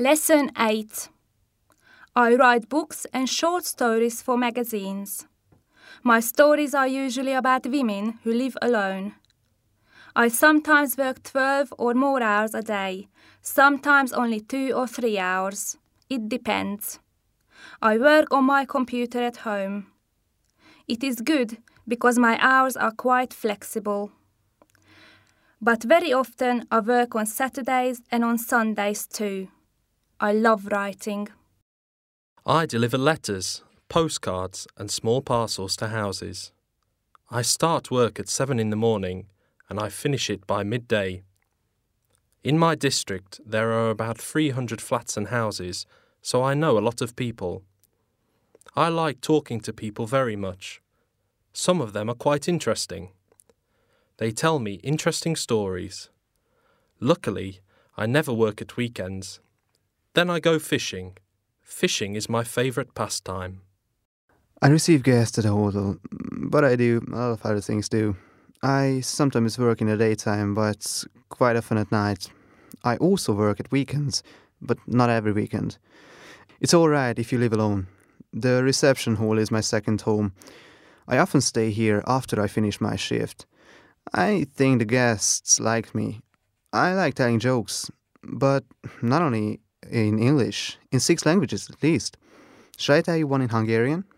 Lesson 8. I write books and short stories for magazines. My stories are usually about women who live alone. I sometimes work 12 or more hours a day, sometimes only 2 or 3 hours. It depends. I work on my computer at home. It is good because my hours are quite flexible. But very often I work on Saturdays and on Sundays too. I love writing. I deliver letters, postcards and small parcels to houses. I start work at 7 in the morning and I finish it by midday. In my district there are about 300 flats and houses, so I know a lot of people. I like talking to people very much. Some of them are quite interesting. They tell me interesting stories. Luckily, I never work at weekends. Then I go fishing. Fishing is my favourite pastime. I receive guests at the hotel, but I do a lot of other things too. I sometimes work in the daytime, but quite often at night. I also work at weekends, but not every weekend. It's all right if you live alone. The reception hall is my second home. I often stay here after I finish my shift. I think the guests like me. I like telling jokes, but not only in English, in 6 languages at least. Should I tell you one in Hungarian?